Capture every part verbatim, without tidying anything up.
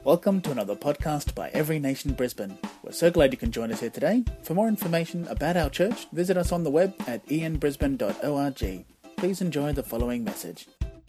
Welcome to another podcast by Every Nation Brisbane. We're so glad you can join us here today. For more information about our church, visit us on the web at e n brisbane dot org. Please enjoy the following message.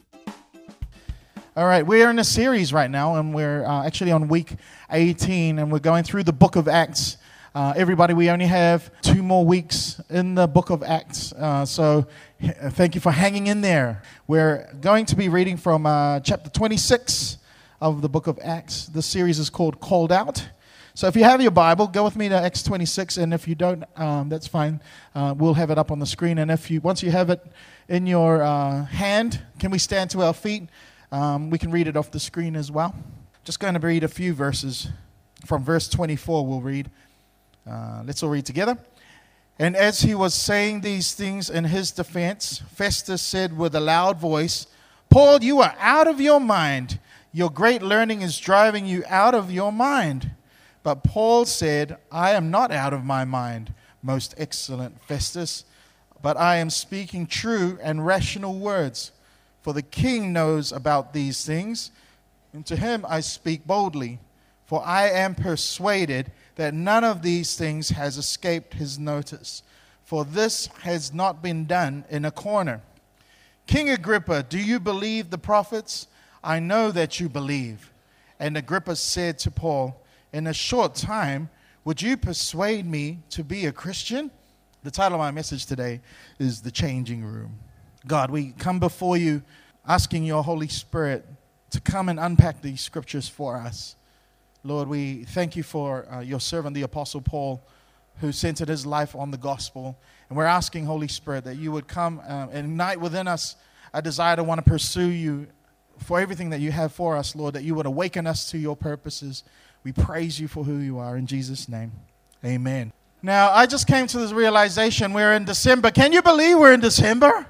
All right, we're in a series right now, and we're uh, actually on week eighteen, and we're going through the book of Acts. Uh, everybody, we only have two more weeks in the book of Acts, uh, so h- thank you for hanging in there. We're going to be reading from uh, chapter twenty-six of the book of Acts. This series is called Called Out. So if you have your Bible, go with me to Acts twenty-six, and if you don't, um, that's fine. Uh, we'll have it up on the screen, and if you once you have it in your uh, hand, can we stand to our feet? Um, we can read it off the screen as well. Just going to read a few verses. From verse twenty-four, we'll read. Uh, let's all read together. And as he was saying these things in his defense, Festus said with a loud voice, "Paul, you are out of your mind. Your great learning is driving you out of your mind." But Paul said, "I am not out of my mind, most excellent Festus, but I am speaking true and rational words. For the king knows about these things, and to him I speak boldly. For I am persuaded that none of these things has escaped his notice. For this has not been done in a corner. King Agrippa, do you believe the prophets? I know that you believe." And Agrippa said to Paul, "In a short time, would you persuade me to be a Christian?" The title of my message today is The Changing Room. God, we come before you asking your Holy Spirit to come and unpack these scriptures for us. Lord, we thank you for uh, your servant, the Apostle Paul, who centered his life on the gospel. And we're asking, Holy Spirit, that you would come uh, and ignite within us a desire to want to pursue you for everything that you have for us, Lord, that you would awaken us to your purposes. We praise you for who you are. In Jesus' name, amen. Now, I just came to this realization. We're in December. Can you believe we're in December?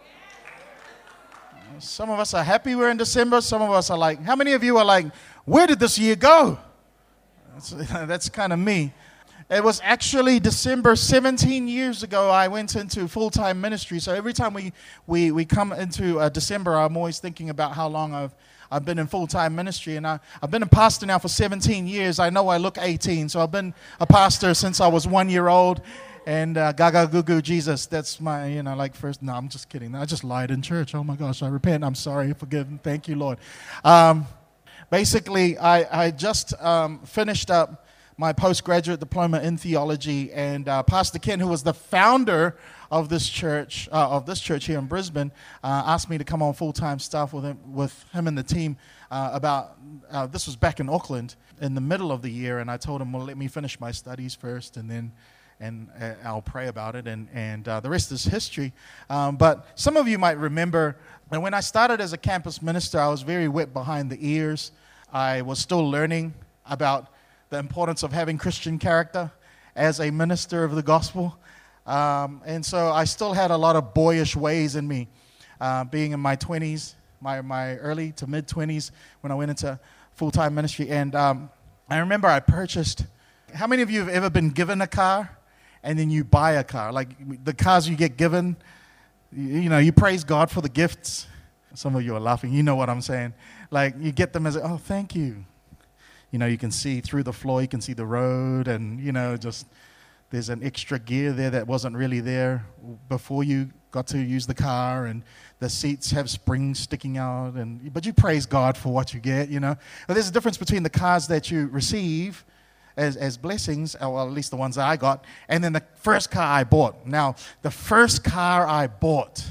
Some of us are happy we're in December. Some of us are like, how many of you are like, where did this year go? That's, that's kind of me. It was actually December seventeen years ago I went into full-time ministry. So every time we, we, we come into uh, December, I'm always thinking about how long I've I've been in full-time ministry. And I, I've been a pastor now for seventeen years. I know I look eighteen. So I've been a pastor since I was one year old. And uh, gaga goo goo Jesus, that's my, you know, like first, no, I'm just kidding. I just lied in church. Oh my gosh, I repent. I'm sorry, forgive me. Thank you, Lord. Um, basically, I, I just um, finished up my postgraduate diploma in theology, and uh, Pastor Ken, who was the founder of this church, uh, of this church here in Brisbane, uh, asked me to come on full-time staff with him, with him and the team uh, about, uh, this was back in Auckland in the middle of the year, and I told him, well, let me finish my studies first, and then and uh, I'll pray about it, and, and uh, the rest is history. Um, but some of you might remember, and when I started as a campus minister, I was very wet behind the ears. I was still learning about the importance of having Christian character as a minister of the gospel. Um, and so I still had a lot of boyish ways in me, uh, being in my twenties, my, my early to mid-twenties when I went into full-time ministry. And um, I remember I purchased, how many of you have ever been given a car and then you buy a car? Like the cars you get given, you, you know, you praise God for the gifts. Some of you are laughing. You know what I'm saying. Like you get them as, oh, thank you. You know, you can see through the floor, you can see the road, and, you know, just there's an extra gear there that wasn't really there before you got to use the car, and the seats have springs sticking out, and but you praise God for what you get, you know. But there's a difference between the cars that you receive as, as blessings, or well, at least the ones that I got, and then the first car I bought. Now, the first car I bought,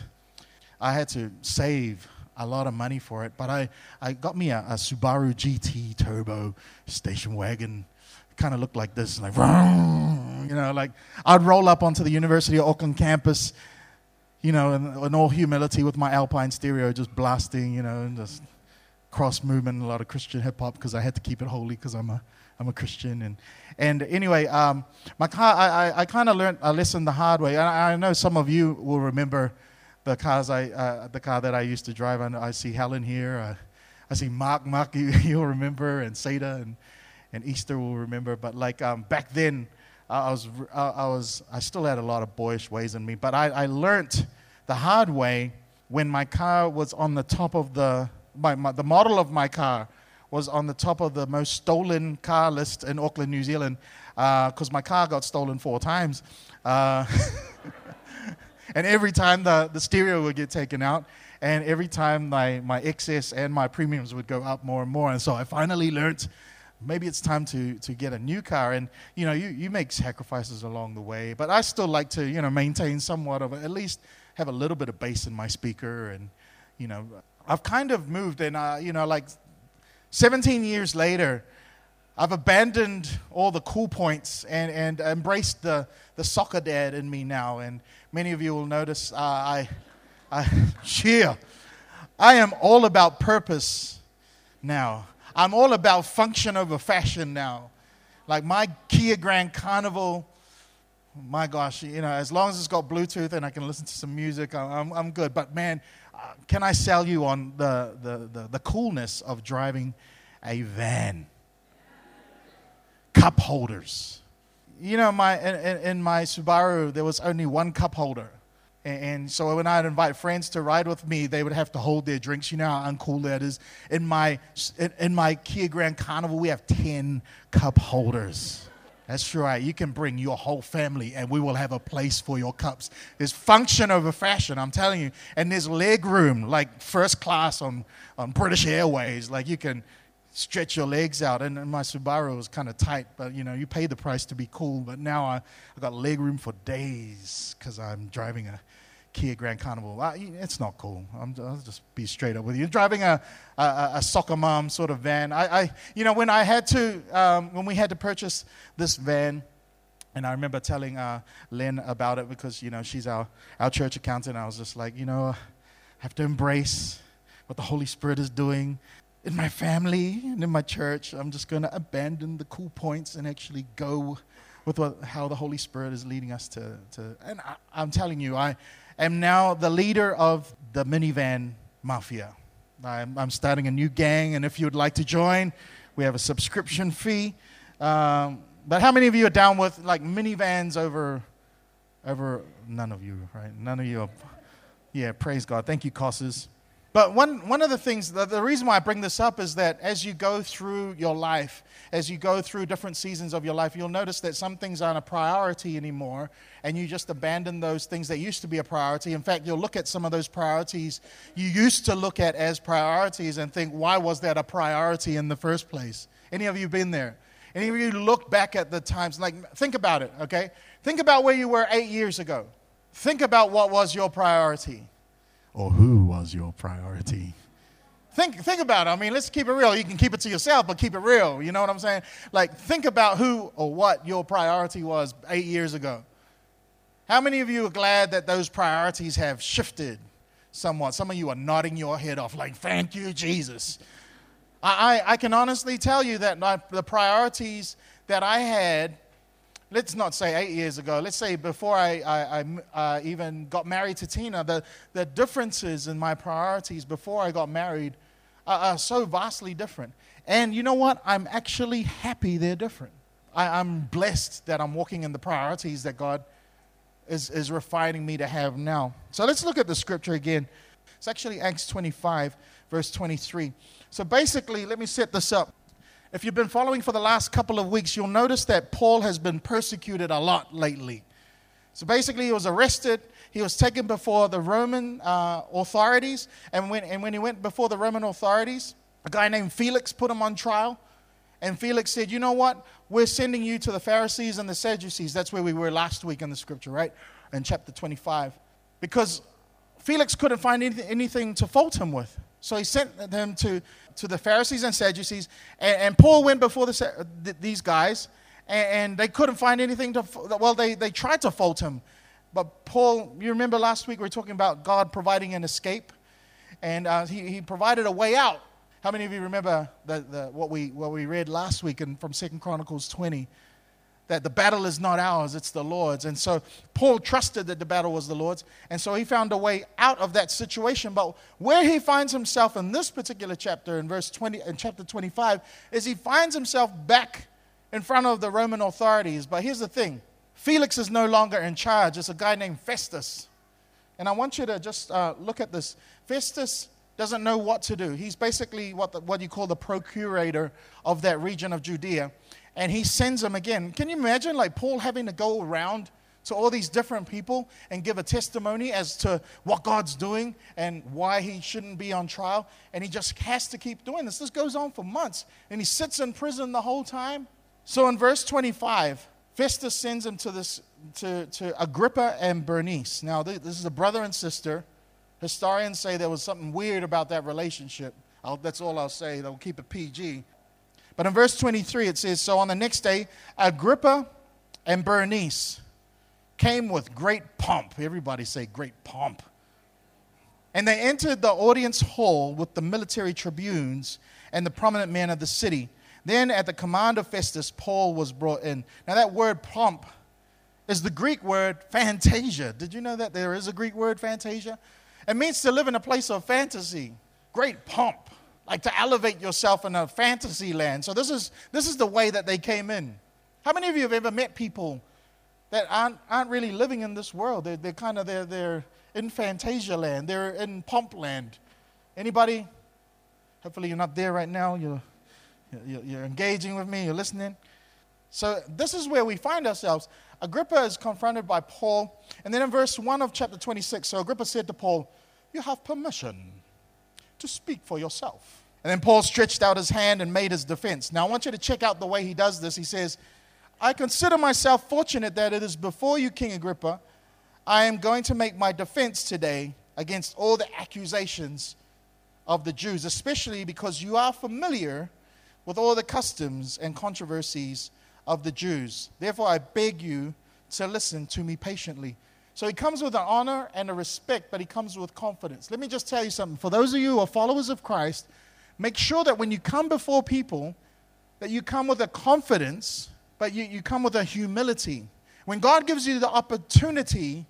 I had to save a lot of money for it, but I, I got me a, a Subaru G T Turbo station wagon. It kind of looked like this, like, you know, like I'd roll up onto the University of Auckland campus, you know, in, in all humility with my Alpine stereo just blasting, you know, and just cross movement, a lot of Christian hip hop because I had to keep it holy because I'm a I'm a Christian. And and anyway, um, my car, I I, I kind of learned a lesson the hard way. I, I know some of you will remember the cars I, uh, the car that I used to drive. I, I see Helen here. Uh, I see Mark. Mark, you, you'll remember, and Seda and and Easter will remember. But like um, back then, I was I, I was I still had a lot of boyish ways in me. But I, I learned the hard way when my car was on the top of the my, my the model of my car was on the top of the most stolen car list in Auckland, New Zealand, because uh, my car got stolen four times. Uh, and every time the, the stereo would get taken out, and every time my, my excess and my premiums would go up more and more. And so I finally learned maybe it's time to, to get a new car. And, you know, you, you make sacrifices along the way. But I still like to, you know, maintain somewhat of, a, at least have a little bit of bass in my speaker. And, you know, I've kind of moved and, uh, you know, like seventeen years later, I've abandoned all the cool points and, and embraced the, the soccer dad in me now. And many of you will notice uh, I, I, cheer. I am all about purpose now. I'm all about function over fashion now. Like my Kia Grand Carnival, my gosh, you know, as long as it's got Bluetooth and I can listen to some music, I'm, I'm good. But man, uh, can I sell you on the, the, the, the coolness of driving a van? Cup holders. You know, my in, in my Subaru, there was only one cup holder. And so when I'd invite friends to ride with me, they would have to hold their drinks. You know how uncool that is. In my in, in my Kia Grand Carnival, we have ten cup holders. That's right. You can bring your whole family, and we will have a place for your cups. There's function over fashion, I'm telling you. And there's leg room, like first class on, on British Airways. Like you can stretch your legs out. And, and my Subaru was kind of tight, but, you know, you pay the price to be cool. But now I, I got leg room for days because I'm driving a Kia Grand Carnival. I, it's not cool. I'm, I'll just be straight up with you. Driving a, a, a soccer mom sort of van. I, I, you know, when I had to, um, when we had to purchase this van, and I remember telling uh, Len about it because, you know, she's our, our church accountant. I was just like, you know, I have to embrace what the Holy Spirit is doing in my family and in my church. I'm just going to abandon the cool points and actually go with what, how the Holy Spirit is leading us to. to and I, I'm telling you, I am now the leader of the minivan mafia. I'm, I'm starting a new gang, and if you would like to join, we have a subscription fee. Um, but how many of you are down with like minivans over, over, none of you, right? None of you are, yeah, praise God. Thank you, Cosses. But one, one of the things, the, the reason why I bring this up is that as you go through your life, as you go through different seasons of your life, you'll notice that some things aren't a priority anymore, and you just abandon those things that used to be a priority. In fact, you'll look at some of those priorities you used to look at as priorities and think, why was that a priority in the first place? Any of you been there? Any of you look back at the times, like, think about it, okay? Think about where you were eight years ago. Think about what was your priority. Or who was your priority? Think think about it. I mean, let's keep it real. You can keep it to yourself, but keep it real. You know what I'm saying? Like, think about who or what your priority was eight years ago. How many of you are glad that those priorities have shifted somewhat? Some of you are nodding your head off like, thank you, Jesus. I, I, I can honestly tell you that my, the priorities that I had, let's not say eight years ago, let's say before I, I, I uh, even got married to Tina, the, the differences in my priorities before I got married are, are so vastly different. And you know what? I'm actually happy they're different. I, I'm blessed that I'm walking in the priorities that God is, is refining me to have now. So let's look at the scripture again. It's actually Acts twenty-five, verse twenty-three. So basically, let me set this up. If you've been following for the last couple of weeks, you'll notice that Paul has been persecuted a lot lately. So basically, he was arrested. He was taken before the Roman uh, authorities. And when, and when he went before the Roman authorities, a guy named Felix put him on trial. And Felix said, you know what? We're sending you to the Pharisees and the Sadducees. That's where we were last week in the scripture, right? In chapter twenty-five. Because Felix couldn't find anything, anything to fault him with. So he sent them to, to the Pharisees and Sadducees, and, and Paul went before the, these guys, and, and they couldn't find anything to, well, they, they tried to fault him. But Paul, you remember last week we were talking about God providing an escape, and uh, he, he provided a way out. How many of you remember the, the, what, we, what we read last week in, from Second Chronicles twenty? That the battle is not ours, it's the Lord's. And so Paul trusted that the battle was the Lord's. And so he found a way out of that situation. But where he finds himself in this particular chapter, in verse twenty, in chapter twenty-five, is he finds himself back in front of the Roman authorities. But here's the thing. Felix is no longer in charge. It's a guy named Festus. And I want you to just uh, look at this. Festus doesn't know what to do. He's basically what the, what you call the procurator of that region of Judea. And he sends him again. Can you imagine like Paul having to go around to all these different people and give a testimony as to what God's doing and why he shouldn't be on trial? And he just has to keep doing this. This goes on for months. And he sits in prison the whole time. So in verse twenty-five, Festus sends him to this to, to Agrippa and Bernice. Now this is a brother and sister. Historians say there was something weird about that relationship. I'll, that's all I'll say. They'll keep it P G. But in verse twenty-three it says, so on the next day, Agrippa and Bernice came with great pomp. Everybody say great pomp. And they entered the audience hall with the military tribunes and the prominent men of the city. Then at the command of Festus, Paul was brought in. Now that word pomp is the Greek word fantasia. Did you know that there is a Greek word fantasia? It means to live in a place of fantasy. Great pomp. Like to elevate yourself in a fantasy land. So this is this is the way that they came in. How many of you have ever met people that aren't aren't really living in this world? They're, they're kind of they're, they're in fantasia land. They're in pomp land. Anybody? Hopefully you're not there right now. You're, you're, you're engaging with me. You're listening. So this is where we find ourselves. Agrippa is confronted by Paul. And then in verse one of chapter twenty-six, so Agrippa said to Paul, you have permission to speak for yourself. And then Paul stretched out his hand and made his defense. Now I want you to check out the way he does this. He says, I consider myself fortunate that it is before you, King Agrippa, I am going to make my defense today against all the accusations of the Jews, especially because you are familiar with all the customs and controversies of the Jews. Therefore, I beg you to listen to me patiently. So he comes with an honor and a respect, but he comes with confidence. Let me just tell you something. For those of you who are followers of Christ, make sure that when you come before people, that you come with a confidence, but you, you come with a humility. When God gives you the opportunity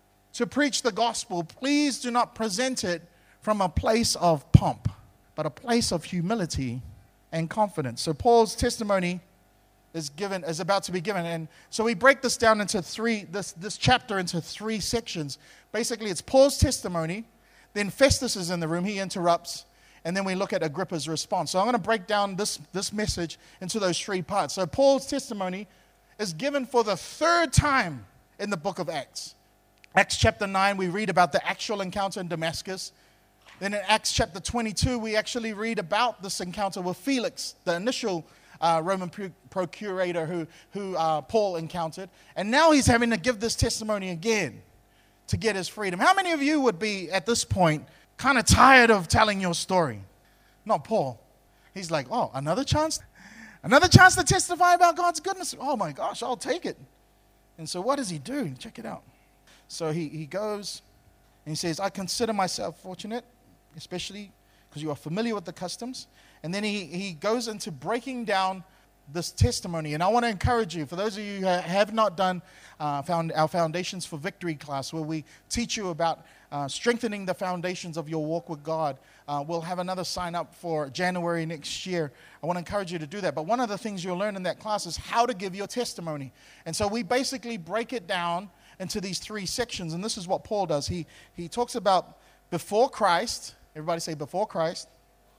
to preach the gospel, please do not present it from a place of pomp, but a place of humility and confidence. So Paul's testimony is given is about to be given, and so we break this down into three this this chapter into three sections. Basically, it's Paul's testimony, then Festus is in the room, he interrupts, and then we look at Agrippa's response. So I'm going to break down this this message into those three parts. So Paul's testimony is given for the third time in the book of Acts. Acts chapter nine, we read about the actual encounter in Damascus. Then in Acts chapter twenty-two, we actually read about this encounter with Felix, the initial uh, Roman procurator who, who uh, Paul encountered. And now he's having to give this testimony again to get his freedom. How many of you would be, at this point, kind of tired of telling your story? Not Paul. He's like, oh, another chance? Another chance to testify about God's goodness? Oh my gosh, I'll take it. And so what does he do? Check it out. So he, he goes and he says, I consider myself fortunate, especially because you are familiar with the customs. And then he, he goes into breaking down this testimony. And I want to encourage you, for those of you who have not done uh, found our Foundations for Victory class, where we teach you about uh, strengthening the foundations of your walk with God, uh, we'll have another sign up for January next year. I want to encourage you to do that. But one of the things you'll learn in that class is how to give your testimony. And so we basically break it down into these three sections. And this is what Paul does. He, he talks about before Christ. Everybody say before Christ.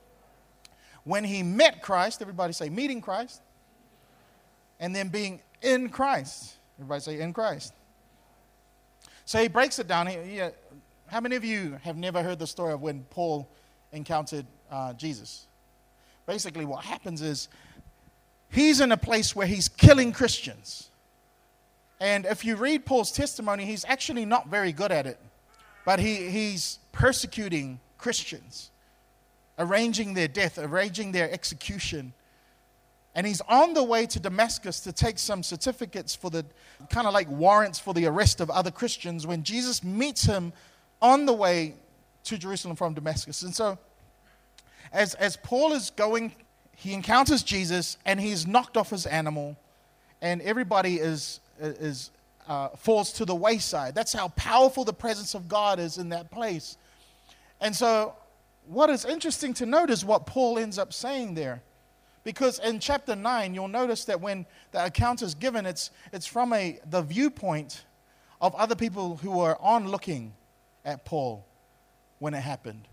When he met Christ. Everybody say meeting Christ. And then being in Christ. Everybody say in Christ. So he breaks it down. He, he, how many of you have never heard the story of when Paul encountered uh, Jesus? Basically what happens is he's in a place where he's killing Christians. And if you read Paul's testimony, he's actually not very good at it. But he, he's persecuting Christians, arranging their death, arranging their execution. And he's on the way to Damascus to take some certificates for the, kind of like warrants for the arrest of other Christians, when Jesus meets him on the way to Jerusalem from Damascus. And so as, as Paul is going, he encounters Jesus and he's knocked off his animal, and everybody is, is uh, falls to the wayside. That's how powerful the presence of God is in that place. And so what is interesting to note is what Paul ends up saying there. Because in chapter nine, you'll notice that when the account is given, it's, it's from a, the viewpoint of other people who were onlooking at Paul when it happened.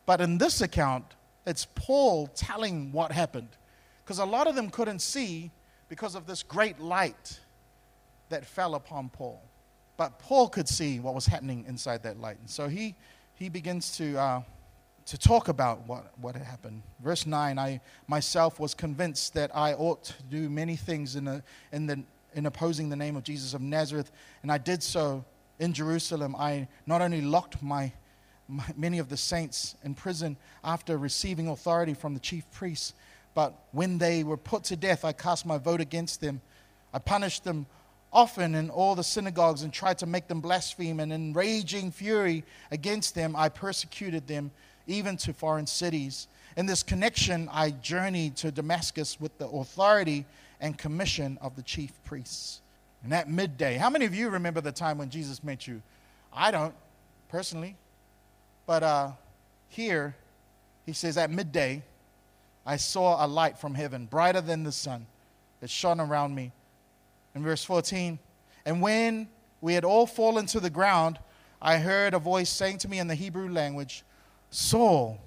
But in this account, it's Paul telling what happened. Because a lot of them couldn't see because of this great light that fell upon Paul. But Paul could see what was happening inside that light. And so he, he begins to, uh, to talk about what, what had happened. Verse nine, I myself was convinced that I ought to do many things in, a, in, the, in opposing the name of Jesus of Nazareth. And I did so in Jerusalem. I not only locked my, my many of the saints in prison after receiving authority from the chief priests, but when they were put to death, I cast my vote against them. I punished them often in all the synagogues and tried to make them blaspheme. And in raging fury against them, I persecuted them, even to foreign cities. In this connection, I journeyed to Damascus with the authority and commission of the chief priests. And at midday, how many of you remember the time when Jesus met you? I don't, personally. But uh, here, he says, at midday, I saw a light from heaven, brighter than the sun, that shone around me. In verse fourteen, and when we had all fallen to the ground, I heard a voice saying to me in the Hebrew language, Saul,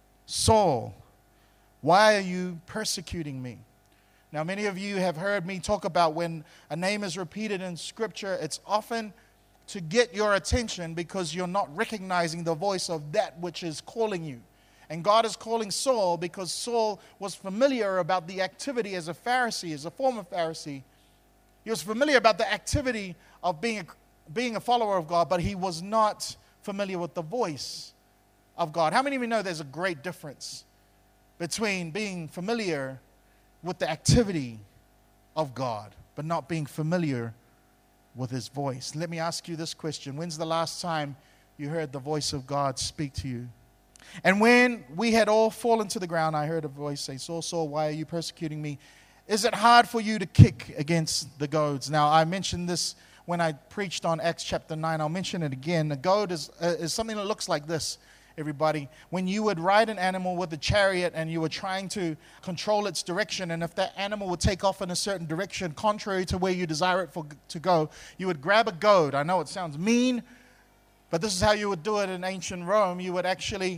Saul, why are you persecuting me? Now, many of you have heard me talk about when a name is repeated in Scripture, it's often to get your attention because you're not recognizing the voice of that which is calling you. And God is calling Saul because Saul was familiar about the activity as a Pharisee, as a former Pharisee. He was familiar about the activity of being a, being a follower of God, but he was not familiar with the voice of God. How many of you know there's a great difference between being familiar with the activity of God, but not being familiar with his voice? Let me ask you this question. When's the last time you heard the voice of God speak to you? And when we had all fallen to the ground, I heard a voice say, Saul, Saul, why are you persecuting me? Is it hard for you to kick against the goads? Now, I mentioned this when I preached on Acts chapter nine. I'll mention it again. A goad is, uh, is something that looks like this, everybody. When you would ride an animal with a chariot and you were trying to control its direction, and if that animal would take off in a certain direction contrary to where you desire it for, to go, you would grab a goad. I know it sounds mean, but this is how you would do it in ancient Rome. You would actually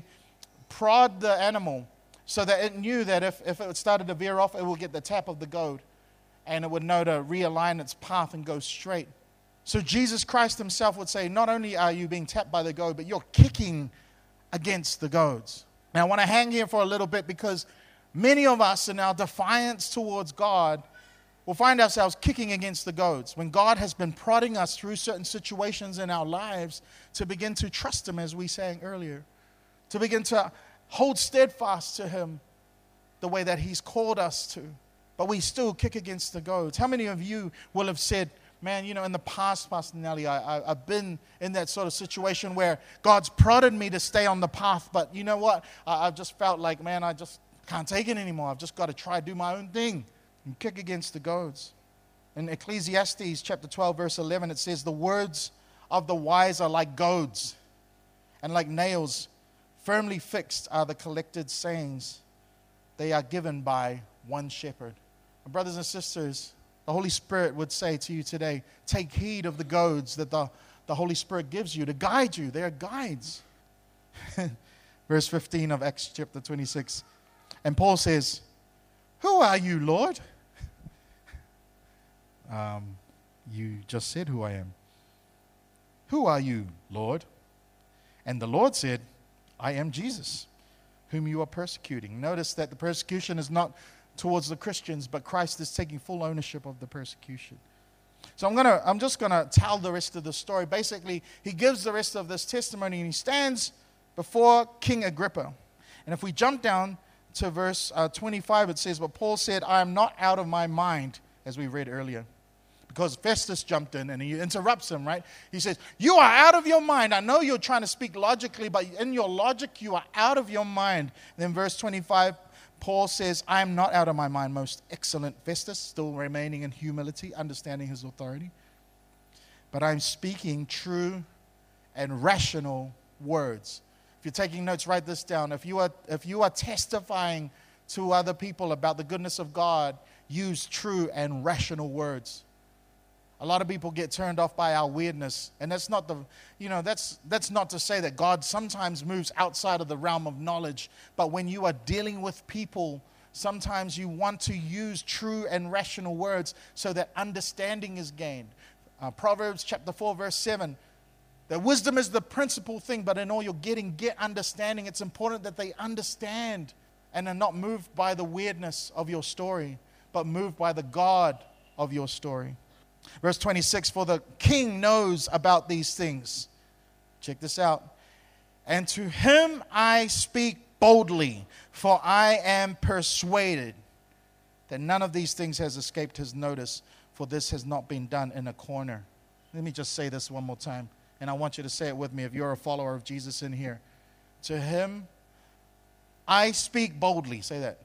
prod the animal so that it knew that if, if it started to veer off, it would get the tap of the goad and it would know to realign its path and go straight. So Jesus Christ himself would say, not only are you being tapped by the goad, but you're kicking against the goads. Now, I want to hang here for a little bit because many of us in our defiance towards God will find ourselves kicking against the goads when God has been prodding us through certain situations in our lives to begin to trust him, as we sang earlier, to begin to hold steadfast to him the way that he's called us to. But we still kick against the goads. How many of you will have said, man, you know, in the past, Pastor Nelly, I, I, I've been in that sort of situation where God's prodded me to stay on the path, but you know what? I, I've just felt like, man, I just can't take it anymore. I've just got to try to do my own thing and kick against the goads. In Ecclesiastes chapter twelve, verse eleven, it says, the words of the wise are like goads, and like nails firmly fixed are the collected sayings. They are given by one shepherd. And brothers and sisters, the Holy Spirit would say to you today, take heed of the goads that the, the Holy Spirit gives you to guide you. They are guides. Verse fifteen of Acts chapter twenty-six. And Paul says, who are you, Lord? um, you just said who I am. Who are you, Lord? And the Lord said, I am Jesus, whom you are persecuting. Notice that the persecution is not towards the Christians, but Christ is taking full ownership of the persecution. So I'm gonna, I'm just going to tell the rest of the story. Basically, he gives the rest of this testimony, and he stands before King Agrippa. And if we jump down to verse uh, twenty-five, it says, but Paul said, I am not out of my mind, as we read earlier. Because Festus jumped in and he interrupts him, right? He says, you are out of your mind. I know you're trying to speak logically, but in your logic, you are out of your mind. And then verse twenty-five, Paul says, I am not out of my mind, most excellent Festus, still remaining in humility, understanding his authority. But I'm speaking true and rational words. If you're taking notes, write this down. If you are, if you are testifying to other people about the goodness of God, use true and rational words. A lot of people get turned off by our weirdness, and that's not the, you know, that's that's not to say that God sometimes moves outside of the realm of knowledge, but when you are dealing with people, sometimes you want to use true and rational words so that understanding is gained. Uh, Proverbs chapter four, verse seven, that wisdom is the principal thing, but in all you're getting, get understanding. It's important that they understand and are not moved by the weirdness of your story, but moved by the God of your story. Verse twenty-six, for the king knows about these things. Check this out. And to him I speak boldly, for I am persuaded that none of these things has escaped his notice, for this has not been done in a corner. Let me just say this one more time, and I want you to say it with me if you're a follower of Jesus in here. To him I speak boldly. Say that.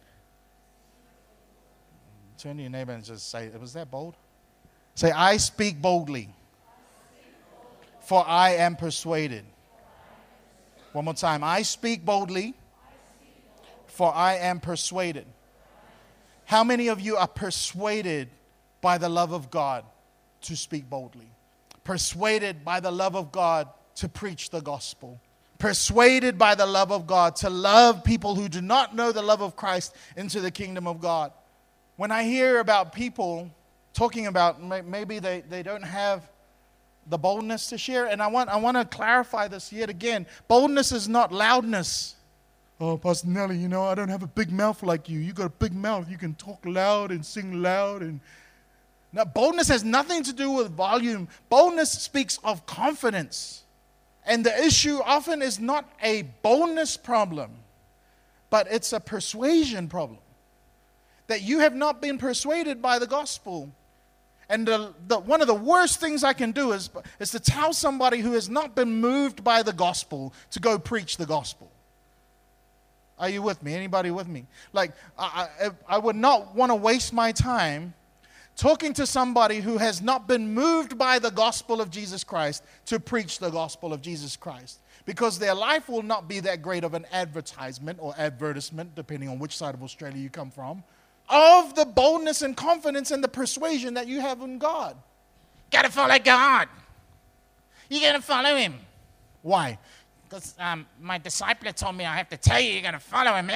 Turn to your neighbor and just say, was that bold? Say, I speak boldly, for I am persuaded. One more time. I speak boldly, for I am persuaded. How many of you are persuaded by the love of God to speak boldly? Persuaded by the love of God to preach the gospel? Persuaded by the love of God to love people who do not know the love of Christ into the kingdom of God? When I hear about people talking about maybe they, they don't have the boldness to share, and I want I want to clarify this yet again. Boldness is not loudness. Oh, Pastor Nelly, you know, I don't have a big mouth like you. You got a big mouth. You can talk loud and sing loud. And now, boldness has nothing to do with volume. Boldness speaks of confidence. And the issue often is not a boldness problem, but it's a persuasion problem. That you have not been persuaded by the gospel. And the, the, one of the worst things I can do is, is to tell somebody who has not been moved by the gospel to go preach the gospel. Are you with me? Anybody with me? Like, I, I, I would not want to waste my time talking to somebody who has not been moved by the gospel of Jesus Christ to preach the gospel of Jesus Christ. Because their life will not be that great of an advertisement or advertisement, depending on which side of Australia you come from, of the boldness and confidence and the persuasion that you have in God. Got to follow God. You got to follow him. Why? Because um, my discipler told me I have to tell you, you got to follow him.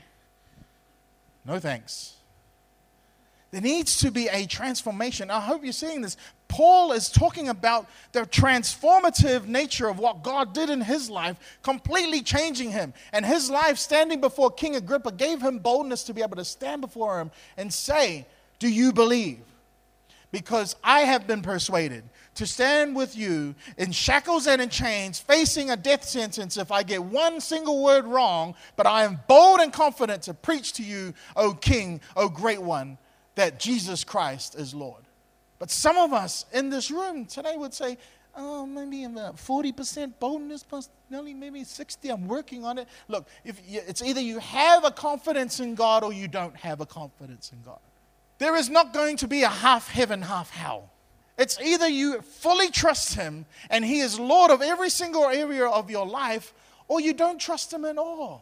No thanks. There needs to be a transformation. I hope you're seeing this. Paul is talking about the transformative nature of what God did in his life, completely changing him. And his life standing before King Agrippa gave him boldness to be able to stand before him and say, do you believe? Because I have been persuaded to stand with you in shackles and in chains, facing a death sentence if I get one single word wrong, but I am bold and confident to preach to you, O King, O Great One, that Jesus Christ is Lord. But some of us in this room today would say, oh, maybe I'm about forty percent boldness, Pastor Nelly, maybe sixty, I'm working on it. Look, if you, it's either you have a confidence in God or you don't have a confidence in God. There is not going to be a half heaven, half hell. It's either you fully trust him and he is Lord of every single area of your life, or you don't trust him at all.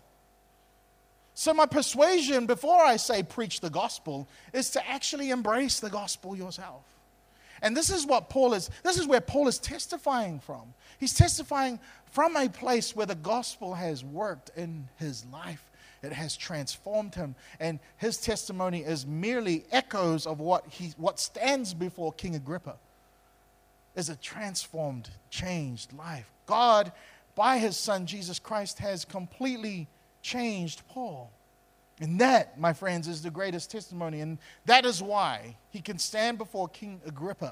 So my persuasion before I say preach the gospel is to actually embrace the gospel yourself. And this is what Paul is, this is where Paul is testifying from. He's testifying from a place where the gospel has worked in his life. It has transformed him. And his testimony is merely echoes of what he, what stands before King Agrippa. Is a transformed, changed life. God, by his son Jesus Christ, has completely changed Paul. And that, my friends, is the greatest testimony. And that is why he can stand before King Agrippa.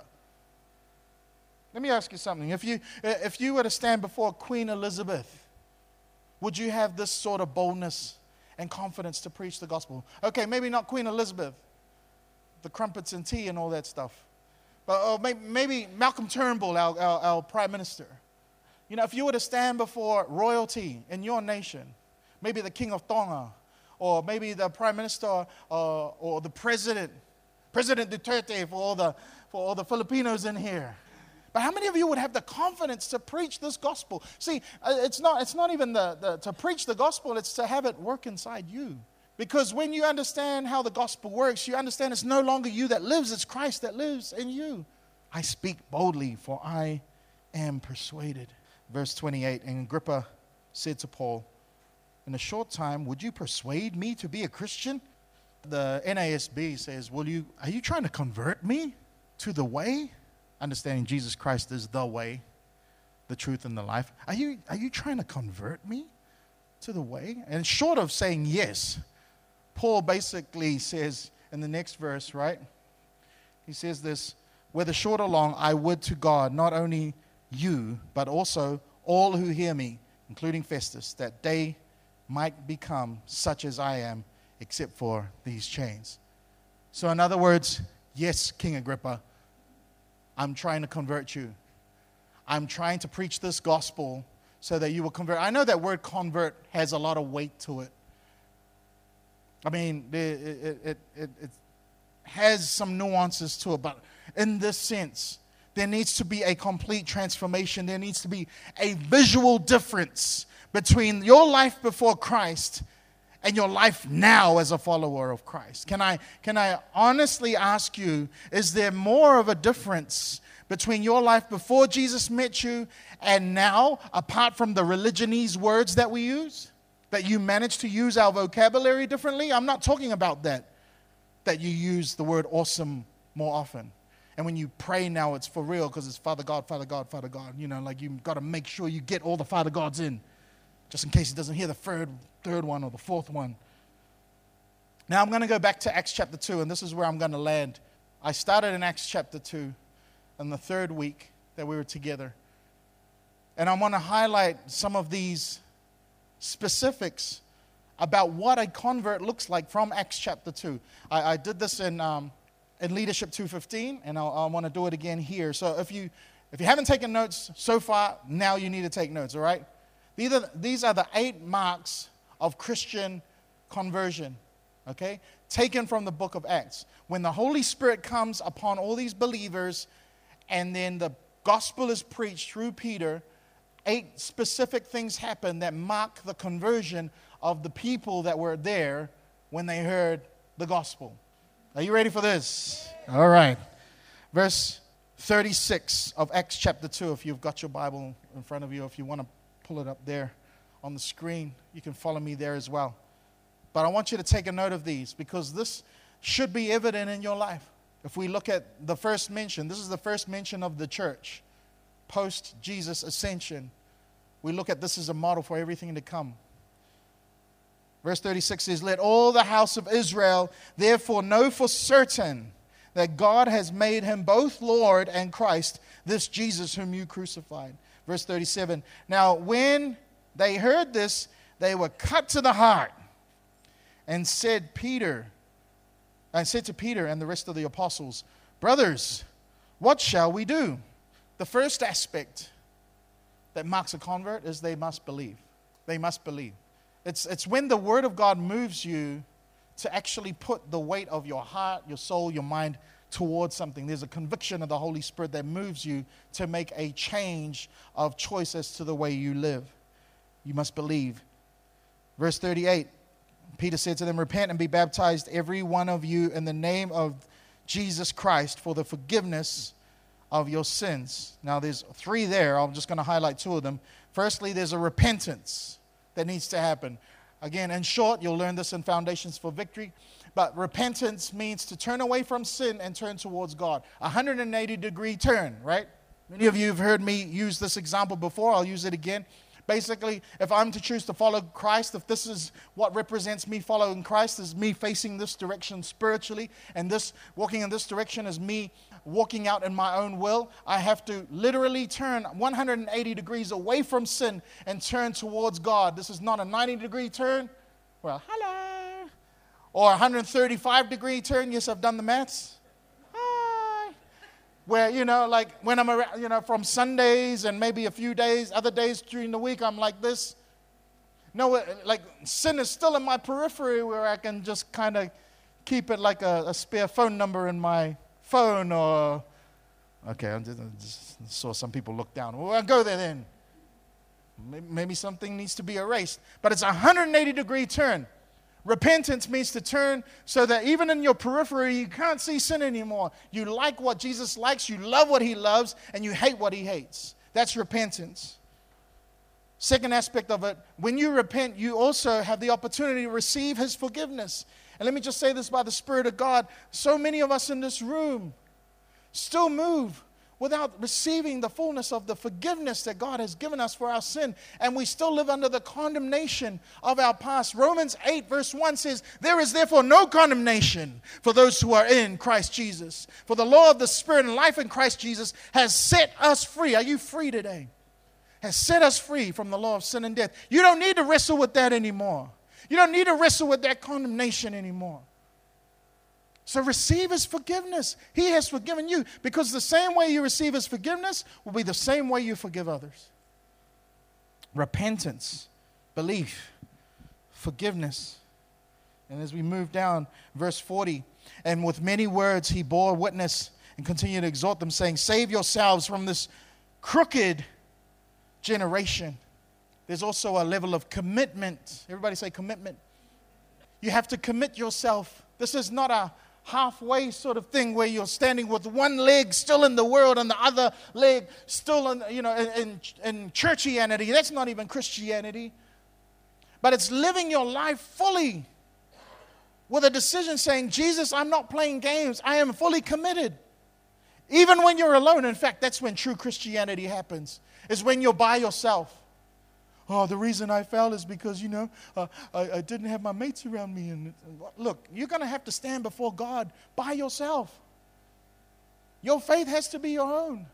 Let me ask you something. If you, if you were to stand before Queen Elizabeth, would you have this sort of boldness and confidence to preach the gospel? Okay, maybe not Queen Elizabeth, the crumpets and tea and all that stuff. But oh, maybe, maybe Malcolm Turnbull, our, our, our prime minister. You know, if you were to stand before royalty in your nation, maybe the King of Tonga, or maybe the Prime Minister uh, or the President, President Duterte for all, the, for all the Filipinos in here. But how many of you would have the confidence to preach this gospel? See, it's not, it's not even the, the, to preach the gospel, it's to have it work inside you. Because when you understand how the gospel works, you understand it's no longer you that lives, it's Christ that lives in you. I speak boldly, for I am persuaded. Verse twenty-eight, and Agrippa said to Paul, in a short time, would you persuade me to be a Christian? The N A S B says, Will you, are you trying to convert me to the way? Understanding Jesus Christ is the way, the truth, and the life. Are you, are you trying to convert me to the way? And short of saying yes, Paul basically says in the next verse, right? He says this, whether short or long, I would to God, not only you, but also all who hear me, including Festus, that they might become such as I am, except for these chains. So in other words, yes, King Agrippa, I'm trying to convert you. I'm trying to preach this gospel so that you will convert. I know that word convert has a lot of weight to it. I mean, it, it, it, it, it has some nuances to it, but in this sense, there needs to be a complete transformation. There needs to be a visual difference between your life before Christ and your life now as a follower of Christ. Can I, can I honestly ask you, is there more of a difference between your life before Jesus met you and now, apart from the religionese words that we use? That you manage to use our vocabulary differently? I'm not talking about that. That you use the word awesome more often. And when you pray now, it's for real because it's Father God, Father God, Father God. You know, like you've got to make sure you get all the Father Gods in, just in case he doesn't hear the third, third one or the fourth one. Now I'm going to go back to Acts chapter two, and this is where I'm going to land. I started in Acts chapter two in the third week that we were together. And I want to highlight some of these specifics about what a convert looks like from Acts chapter two. I, I did this in um, in Leadership two fifteen, and I'll, I want to do it again here. So if you if you haven't taken notes so far, now you need to take notes, all right? These are, these are the eight marks of Christian conversion, okay? Taken from the book of Acts. When the Holy Spirit comes upon all these believers, and then the gospel is preached through Peter, eight specific things happen that mark the conversion of the people that were there when they heard the gospel. Are you ready for this? All right. Verse thirty-six of Acts chapter two, if you've got your Bible in front of you, if you want to pull it up there on the screen, you can follow me there as well. But I want you to take a note of these because this should be evident in your life. If we look at the first mention, this is the first mention of the church post Jesus ascension. We look at this as a model for everything to come. Verse thirty-six says, let all the house of Israel therefore know for certain that God has made him both Lord and Christ, this Jesus whom you crucified. Verse thirty-seven, now when they heard this, they were cut to the heart and said Peter, and said to Peter and the rest of the apostles, brothers, what shall we do? The first aspect that marks a convert is they must believe. They must believe. It's, it's when the Word of God moves you to actually put the weight of your heart, your soul, your mind towards something. There's a conviction of the Holy Spirit that moves you to make a change of choice as to the way you live. You must believe. Verse thirty-eight, Peter said to them, repent and be baptized, every one of you, in the name of Jesus Christ for the forgiveness of your sins. Now there's three there. I'm just going to highlight two of them. Firstly, there's a repentance that needs to happen. Again, in short, you'll learn this in Foundations for Victory. But repentance means to turn away from sin and turn towards God. A one hundred eighty degree turn, right? Many of you have heard me use this example before. I'll use it again. Basically, if I'm to choose to follow Christ, if this is what represents me following Christ, is me facing this direction spiritually, and this walking in this direction is me walking out in my own will, I have to literally turn one hundred eighty degrees away from sin and turn towards God. This is not a ninety degree turn. Well, hello. Or a one hundred thirty-five degree turn. Yes, I've done the maths. Where, you know, like when I'm around, you know, from Sundays and maybe a few days, other days during the week, I'm like this. No, like sin is still in my periphery where I can just kind of keep it like a, a spare phone number in my phone or, okay, I just, I just saw some people look down. Well, I'll go there then. Maybe, maybe something needs to be erased. But it's a one hundred eighty degree turn. Repentance means to turn so that even in your periphery, you can't see sin anymore. You like what Jesus likes, you love what he loves, and you hate what he hates. That's repentance. Second aspect of it, when you repent, you also have the opportunity to receive his forgiveness. And let me just say this by the Spirit of God. So many of us in this room still move without receiving the fullness of the forgiveness that God has given us for our sin. And we still live under the condemnation of our past. Romans eight verse one says, there is therefore no condemnation for those who are in Christ Jesus. For the law of the Spirit and life in Christ Jesus has set us free. Are you free today? Has set us free from the law of sin and death. You don't need to wrestle with that anymore. You don't need to wrestle with that condemnation anymore. So receive his forgiveness. He has forgiven you, because the same way you receive his forgiveness will be the same way you forgive others. Repentance, belief, forgiveness. And as we move down, verse forty, and with many words he bore witness and continued to exhort them, saying, save yourselves from this crooked generation. There's also a level of commitment. Everybody say commitment. You have to commit yourself. This is not a halfway sort of thing where you're standing with one leg still in the world and the other leg still in, you know, in, in churchianity. That's not even Christianity. But it's living your life fully with a decision saying, Jesus, I'm not playing games. I am fully committed. Even when you're alone. In fact, that's when true Christianity happens, is when you're by yourself. Oh, the reason I fell is because, you know, uh, I, I didn't have my mates around me. And look, you're going to have to stand before God by yourself. Your faith has to be your own.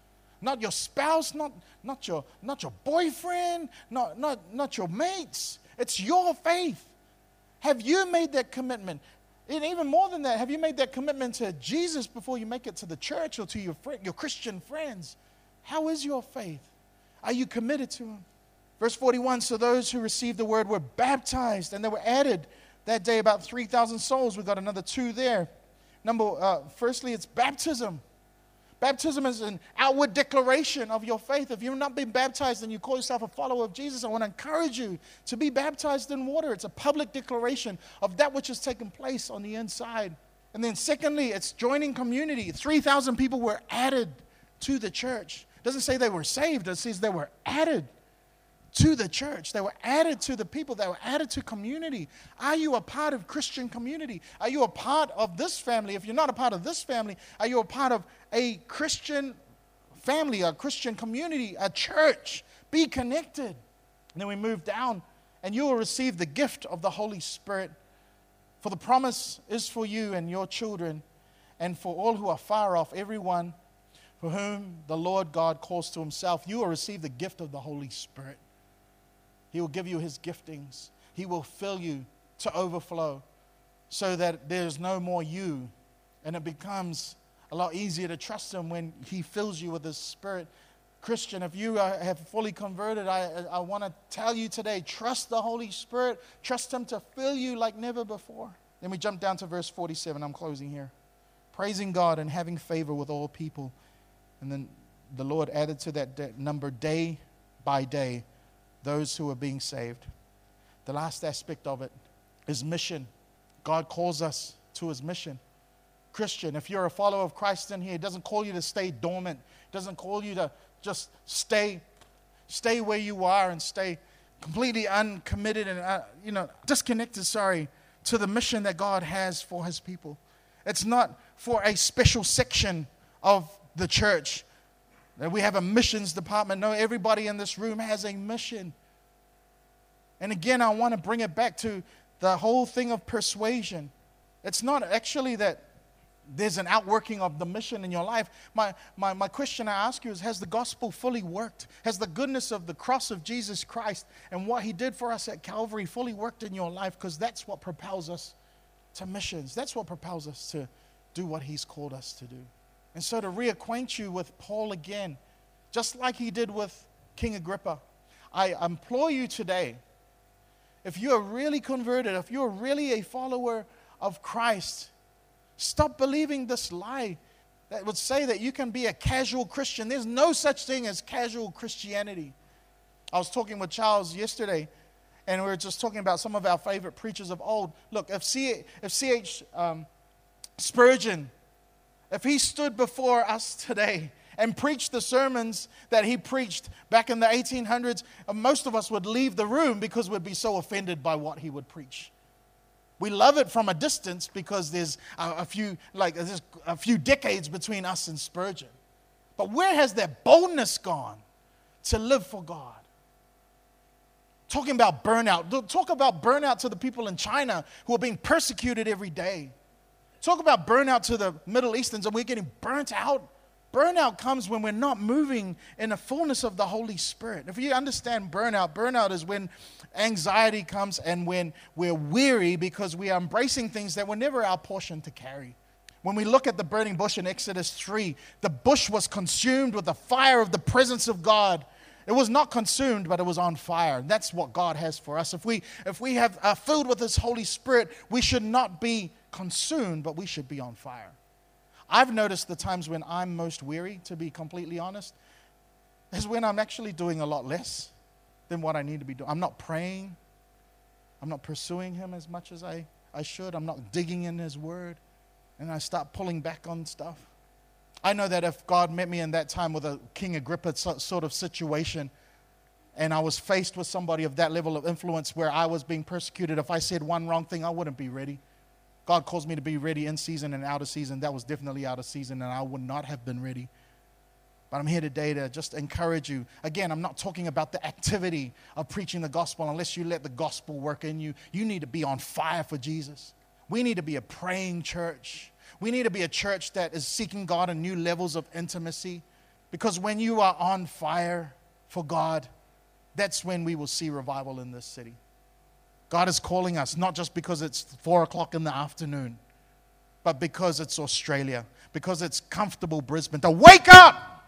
Not your spouse, not, not, your, not your boyfriend, not, not, not your mates. It's your faith. Have you made that commitment? And even more than that, have you made that commitment to Jesus before you make it to the church or to your friend, your Christian friends? How is your faith? Are you committed to him? Verse forty-one, so those who received the word were baptized, and they were added that day about three thousand souls. We've got another two there. Number, uh, firstly, it's baptism. Baptism is an outward declaration of your faith. If you've not been baptized and you call yourself a follower of Jesus, I want to encourage you to be baptized in water. It's a public declaration of that which has taken place on the inside. And then secondly, it's joining community. three thousand people were added to the church. It doesn't say they were saved. It says they were added to the church. They were added to the people. They were added to community. Are you a part of Christian community? Are you a part of this family? If you're not a part of this family, are you a part of a Christian family, a Christian community, a church? Be connected. And then we move down, and you will receive the gift of the Holy Spirit. For the promise is for you and your children, and for all who are far off, everyone for whom the Lord God calls to himself. You will receive the gift of the Holy Spirit. He will give you his giftings. He will fill you to overflow so that there's no more you. And it becomes a lot easier to trust him when he fills you with his Spirit. Christian, if you are, have fully converted, I, I want to tell you today, trust the Holy Spirit. Trust him to fill you like never before. Then we jump down to verse forty-seven. I'm closing here. Praising God and having favor with all people. And then the Lord added to that day, number day by day those who are being saved. The last aspect of it is mission. God calls us to his mission. Christian, if you're a follower of Christ in here, it doesn't call you to stay dormant. It doesn't call you to just stay, stay where you are and stay completely uncommitted and uh, you know disconnected, sorry, to the mission that God has for his people. It's not for a special section of the church that we have a missions department. No, everybody in this room has a mission. And again, I want to bring it back to the whole thing of persuasion. It's not actually that there's an outworking of the mission in your life. My, my, my question I ask you is, has the gospel fully worked? Has the goodness of the cross of Jesus Christ and what he did for us at Calvary fully worked in your life? Because that's what propels us to missions. That's what propels us to do what he's called us to do. And so to reacquaint you with Paul again, just like he did with King Agrippa, I implore you today, if you are really converted, if you are really a follower of Christ, stop believing this lie that would say that you can be a casual Christian. There's no such thing as casual Christianity. I was talking with Charles yesterday, And we were just talking about some of our favorite preachers of old. Look, if C if C H Um, Spurgeon, if he stood before us today and preached the sermons that he preached back in the eighteen hundreds, most of us would leave the room because we'd be so offended by what he would preach. We love it from a distance because there's a, a few like there's a few decades between us and Spurgeon. But where has that boldness gone to live for God? Talking about burnout. Talk about burnout to the people in China who are being persecuted every day. Talk about burnout to the Middle Easterns, and we're getting burnt out. Burnout comes when we're not moving in the fullness of the Holy Spirit. If you understand burnout, burnout is when anxiety comes and when we're weary because we are embracing things that were never our portion to carry. When we look at the burning bush in Exodus three, the bush was consumed with the fire of the presence of God. It was not consumed, but it was on fire. And that's what God has for us. If we if we have are filled with His Holy Spirit, we should not be consumed, but we should be on fire. I've noticed the times when I'm most weary, to be completely honest, is when I'm actually doing a lot less than what I need to be doing. I'm not praying. I'm not pursuing Him as much as I, I should. I'm not digging in His Word. And I start pulling back on stuff. I know that if God met me in that time with a King Agrippa sort of situation, and I was faced with somebody of that level of influence where I was being persecuted, if I said one wrong thing, I wouldn't be ready. God calls me to be ready in season and out of season. That was definitely out of season, and I would not have been ready. But I'm here today to just encourage you. Again, I'm not talking about the activity of preaching the gospel unless you let the gospel work in you. You need to be on fire for Jesus. We need to be a praying church. We need to be a church that is seeking God in new levels of intimacy. Because when you are on fire for God, that's when we will see revival in this city. God is calling us, not just because it's four o'clock in the afternoon, but because it's Australia, because it's comfortable Brisbane, to wake up!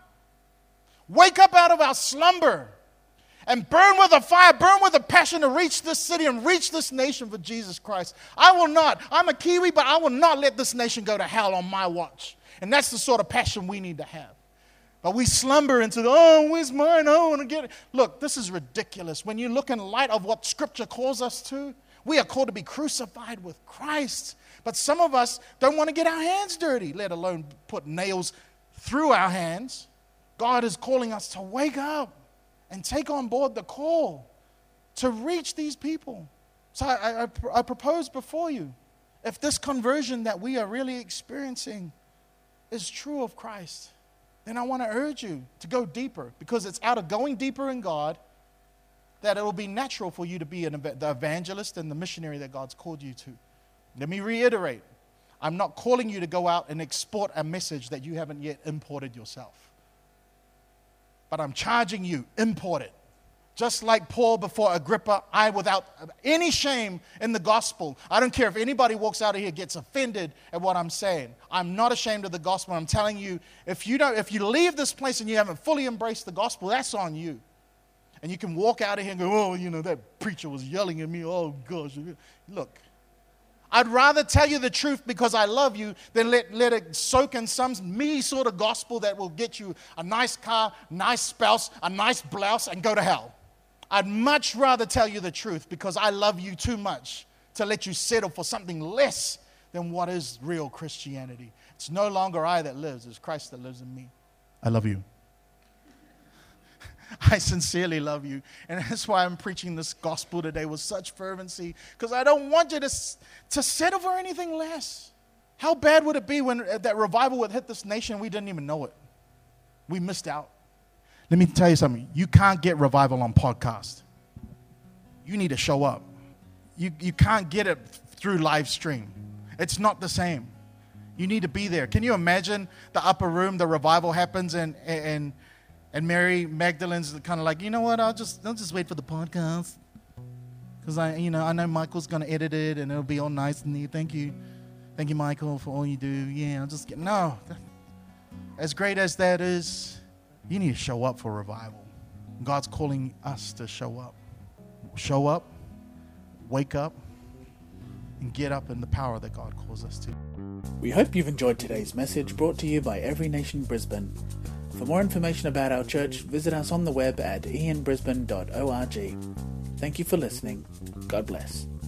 Wake up out of our slumber and burn with a fire, burn with a passion to reach this city and reach this nation for Jesus Christ. I will not. I'm a Kiwi, but I will not let this nation go to hell on my watch. And that's the sort of passion we need to have. But we slumber into the, oh, where's mine? I want to get it. Look, this is ridiculous. When you look in light of what Scripture calls us to, we are called to be crucified with Christ. But some of us don't want to get our hands dirty, let alone put nails through our hands. God is calling us to wake up and take on board the call to reach these people. So I, I, I propose before you, if this conversion that we are really experiencing is true of Christ, then I want to urge you to go deeper, because it's out of going deeper in God that it will be natural for you to be an, the evangelist and the missionary that God's called you to. Let me reiterate, I'm not calling you to go out and export a message that you haven't yet imported yourself. But I'm charging you, import it. Just like Paul before Agrippa, I, without any shame in the gospel, I don't care if anybody walks out of here gets offended at what I'm saying. I'm not ashamed of the gospel. I'm telling you, if you don't, if you leave this place and you haven't fully embraced the gospel, that's on you. And you can walk out of here and go, oh, you know, that preacher was yelling at me. Oh, gosh. Look, I'd rather tell you the truth because I love you than let, let it soak in some me sort of gospel that will get you a nice car, nice spouse, a nice blouse, and go to hell. I'd much rather tell you the truth because I love you too much to let you settle for something less than what is real Christianity. It's no longer I that lives, it's Christ that lives in me. I love you. I sincerely love you. And that's why I'm preaching this gospel today with such fervency, because I don't want you to, to settle for anything less. How bad would it be when that revival would hit this nation and we didn't even know it? We missed out. Let me tell you something. You can't get revival on podcast. You need to show up. You, you can't get it through live stream. It's not the same. You need to be there. Can you imagine the upper room, the revival happens, and and and Mary Magdalene's kind of like, you know what, I'll just I'll just wait for the podcast. Because I you know I know Michael's gonna edit it and it'll be all nice and neat. Thank you. Thank you, Michael, for all you do. Yeah, I'll just get no. As great as that is, you need to show up for revival. God's calling us to show up. Show up, wake up, and get up in the power that God calls us to. We hope you've enjoyed today's message brought to you by Every Nation Brisbane. For more information about our church, visit us on the web at ian brisbane dot org. Thank you for listening. God bless.